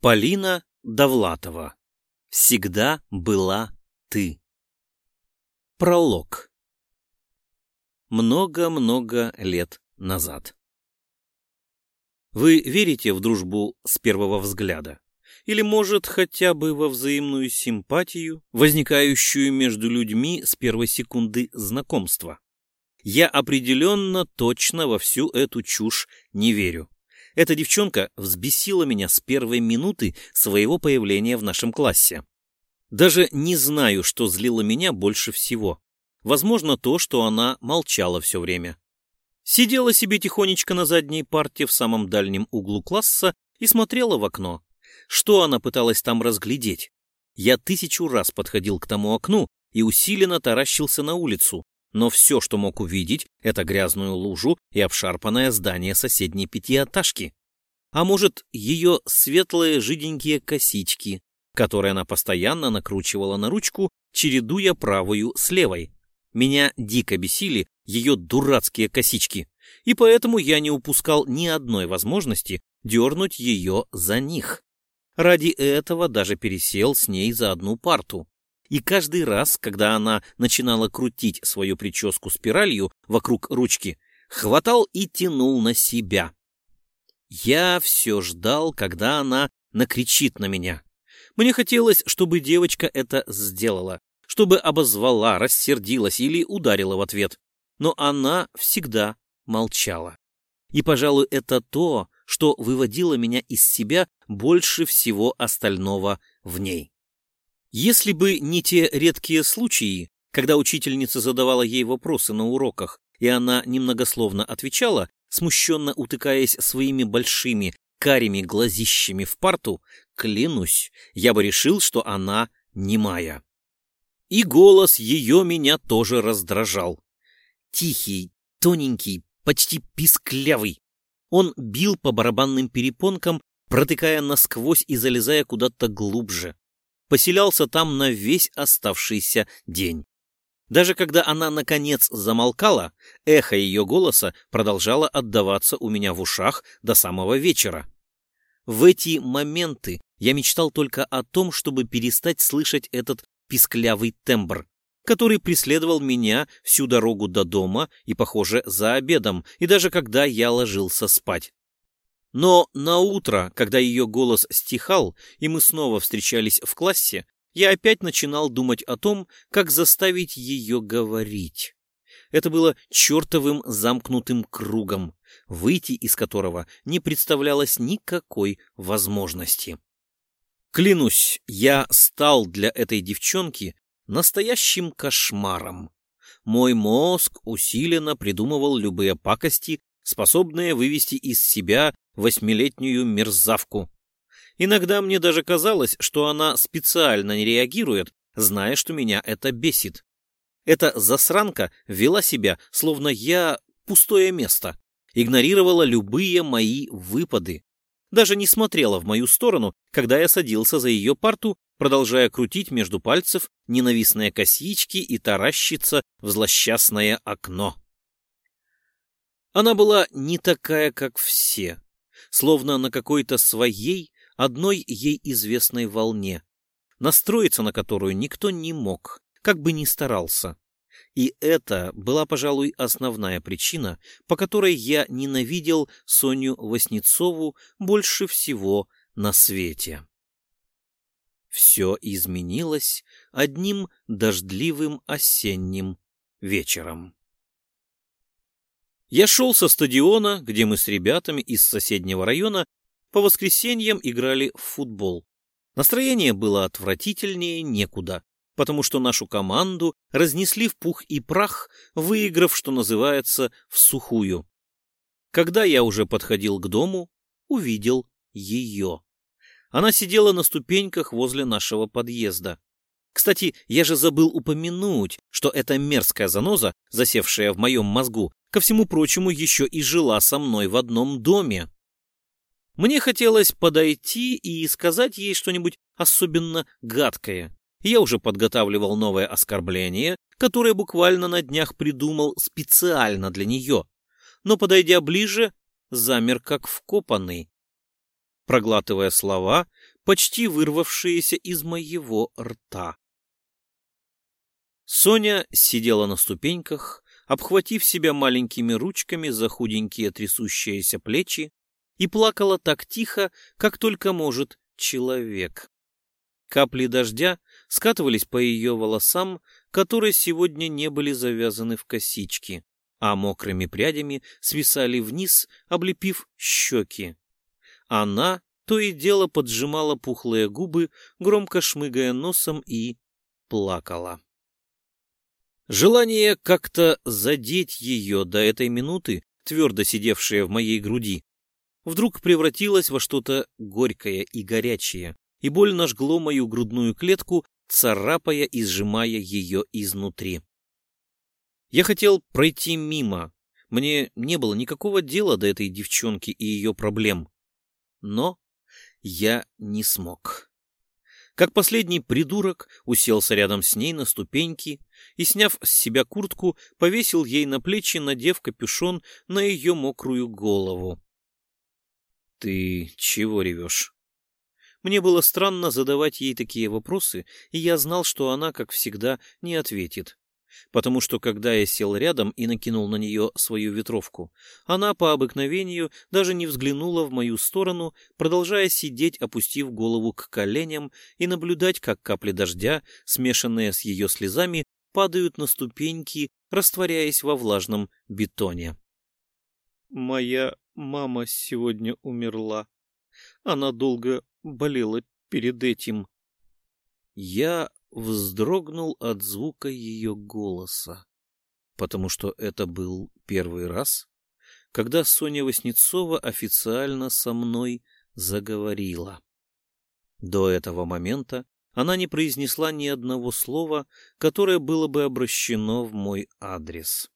Полина Довлатова. Всегда была ты. Пролог. Много-много лет назад. Вы верите в дружбу с первого взгляда? Или, может, хотя бы во взаимную симпатию, возникающую между людьми с первой секунды знакомства? Я определенно точно во всю эту чушь не верю. Эта девчонка взбесила меня с первой минуты своего появления в нашем классе. Даже не знаю, что злило меня больше всего. Возможно, то, что она молчала все время. Сидела себе тихонечко на задней парте в самом дальнем углу класса и смотрела в окно. Что она пыталась там разглядеть? Я 1000 раз подходил к тому окну и усиленно таращился на улицу, но все, что мог увидеть, это грязную лужу и обшарпанное здание соседней пятиэтажки. А может, ее светлые жиденькие косички, которые она постоянно накручивала на ручку, чередуя правую с левой. Меня дико бесили ее дурацкие косички, и поэтому я не упускал ни одной возможности дернуть ее за них. Ради этого даже пересел с ней за одну парту. И каждый раз, когда она начинала крутить свою прическу спиралью вокруг ручки, хватал и тянул на себя. Я все ждал, когда она накричит на меня. Мне хотелось, чтобы девочка это сделала, чтобы обозвала, рассердилась или ударила в ответ. Но она всегда молчала. И, пожалуй, это то, что выводило меня из себя больше всего остального в ней. Если бы не те редкие случаи, когда учительница задавала ей вопросы на уроках, и она немногословно отвечала, смущенно утыкаясь своими большими карими глазищами в парту, клянусь, я бы решил, что она немая. И голос ее меня тоже раздражал. Тихий, тоненький, почти писклявый. Он бил по барабанным перепонкам, протыкая насквозь и залезая куда-то глубже. Поселялся там на весь оставшийся день. Даже когда она, наконец, замолкала, эхо ее голоса продолжало отдаваться у меня в ушах до самого вечера. В эти моменты я мечтал только о том, чтобы перестать слышать этот писклявый тембр, который преследовал меня всю дорогу до дома и, похоже, за обедом, и даже когда я ложился спать. Но на утро, когда ее голос стихал, и мы снова встречались в классе, я опять начинал думать о том, как заставить ее говорить. Это было чертовым замкнутым кругом, выйти из которого не представлялось никакой возможности. Клянусь, я стал для этой девчонки настоящим кошмаром. Мой мозг усиленно придумывал любые пакости, способные вывести из себя 8-летнюю мерзавку. Иногда мне даже казалось, что она специально не реагирует, зная, что меня это бесит. Эта засранка вела себя, словно я пустое место, игнорировала любые мои выпады, даже не смотрела в мою сторону, когда я садился за ее парту, продолжая крутить между пальцев ненавистные косички и таращиться в злосчастное окно. Она была не такая, как все, словно на какой-то своей, одной ей известной волне, настроиться на которую никто не мог, как бы ни старался. И это была, пожалуй, основная причина, по которой я ненавидел Соню Васнецову больше всего на свете. Все изменилось одним дождливым осенним вечером. Я шел со стадиона, где мы с ребятами из соседнего района по воскресеньям играли в футбол. Настроение было отвратительнее некуда, потому что нашу команду разнесли в пух и прах, выиграв, что называется, всухую. Когда я уже подходил к дому, увидел ее. Она сидела на ступеньках возле нашего подъезда. Кстати, я же забыл упомянуть, что эта мерзкая заноза, засевшая в моем мозгу, ко всему прочему, еще и жила со мной в одном доме. Мне хотелось подойти и сказать ей что-нибудь особенно гадкое. Я уже подготавливал новое оскорбление, которое буквально на днях придумал специально для нее, но, подойдя ближе, замер как вкопанный. проглатывая слова, почти вырвавшиеся из моего рта. Соня сидела на ступеньках, обхватив себя маленькими ручками за худенькие трясущиеся плечи, и плакала так тихо, как только может человек. Капли дождя скатывались по ее волосам, которые сегодня не были завязаны в косички, а мокрыми прядями свисали вниз, облепив щеки. Она то и дело поджимала пухлые губы, громко шмыгая носом, и плакала. Желание как-то задеть ее до этой минуты, твердо сидевшее в моей груди, вдруг превратилось во что-то горькое и горячее, и больно жгло мою грудную клетку, царапая и сжимая ее изнутри. Я хотел пройти мимо, мне не было никакого дела до этой девчонки и ее проблем, но я не смог. Как последний придурок, уселся рядом с ней на ступеньки и, сняв с себя куртку, повесил ей на плечи, надев капюшон на ее мокрую голову. «Ты чего ревешь?» Мне было странно задавать ей такие вопросы, и я знал, что она, как всегда, не ответит. Потому что, когда я сел рядом и накинул на нее свою ветровку, она по обыкновению даже не взглянула в мою сторону, продолжая сидеть, опустив голову к коленям, и наблюдать, как капли дождя, смешанные с ее слезами, падают на ступеньки, растворяясь во влажном бетоне. «Моя мама сегодня умерла. Она долго болела перед этим». Я вздрогнул от звука ее голоса, потому что это был первый раз, когда Соня Васнецова официально со мной заговорила. До этого момента она не произнесла ни одного слова, которое было бы обращено в мой адрес.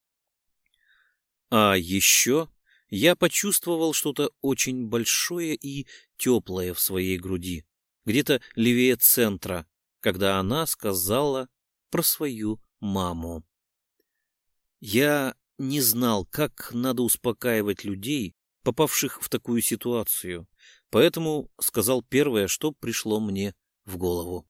А еще я почувствовал что-то очень большое и теплое в своей груди, где-то левее центра, когда она сказала про свою маму. Я не знал, как надо успокаивать людей, попавших в такую ситуацию, поэтому сказал первое, что пришло мне в голову.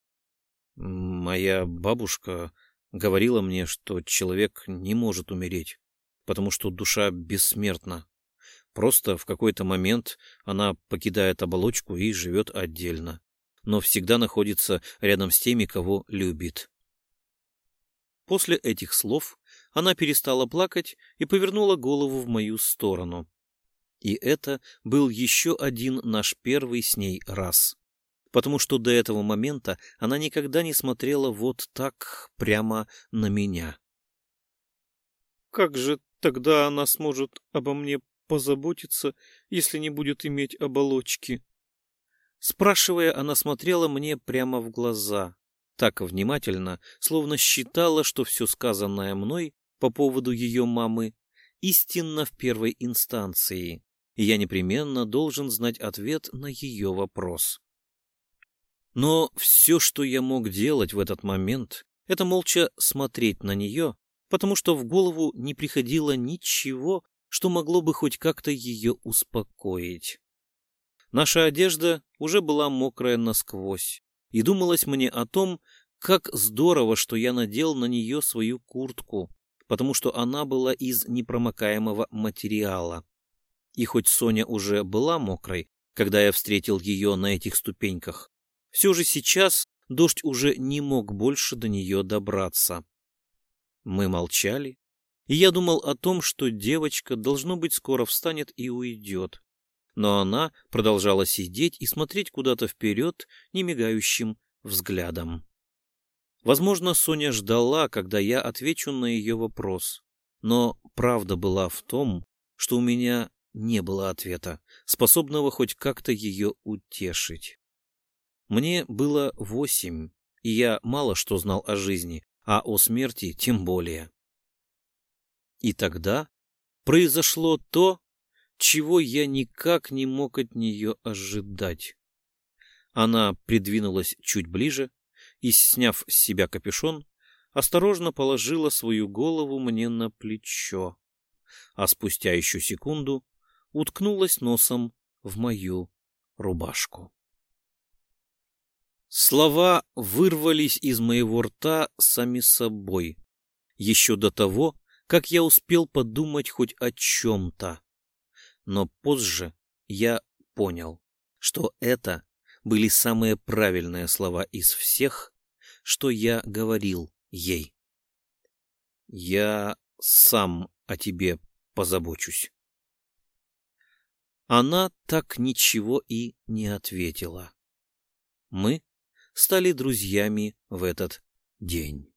Моя бабушка говорила мне, что человек не может умереть, потому что душа бессмертна. Просто в какой-то момент она покидает оболочку и живет отдельно, но всегда находится рядом с теми, кого любит. После этих слов она перестала плакать и повернула голову в мою сторону. И это был еще один наш первый с ней раз, потому что до этого момента она никогда не смотрела вот так прямо на меня. «Как же тогда она сможет обо мне позаботиться, если не будет иметь оболочки?» Спрашивая, она смотрела мне прямо в глаза, так внимательно, словно считала, что все сказанное мной по поводу ее мамы истинно в первой инстанции, и я непременно должен знать ответ на ее вопрос. Но все, что я мог делать в этот момент, это молча смотреть на нее, потому что в голову не приходило ничего, что могло бы хоть как-то ее успокоить. Наша одежда уже была мокрая насквозь, и думалось мне о том, как здорово, что я надел на нее свою куртку, потому что она была из непромокаемого материала. И хоть Соня уже была мокрой, когда я встретил ее на этих ступеньках, все же сейчас дождь уже не мог больше до нее добраться. Мы молчали, и я думал о том, что девочка, должно быть, скоро встанет и уйдет. Но она продолжала сидеть и смотреть куда-то вперед немигающим взглядом. Возможно, Соня ждала, когда я отвечу на ее вопрос, но правда была в том, что у меня не было ответа, способного хоть как-то ее утешить. Мне было 8, и я мало что знал о жизни, а о смерти тем более. И тогда произошло то, чего я никак не мог от нее ожидать. Она придвинулась чуть ближе и, сняв с себя капюшон, осторожно положила свою голову мне на плечо, а спустя еще секунду уткнулась носом в мою рубашку. Слова вырвались из моего рта сами собой, еще до того, как я успел подумать хоть о чем-то. Но позже я понял, что это были самые правильные слова из всех, что я говорил ей. «Я сам о тебе позабочусь». Она так ничего и не ответила. Мы стали друзьями в этот день.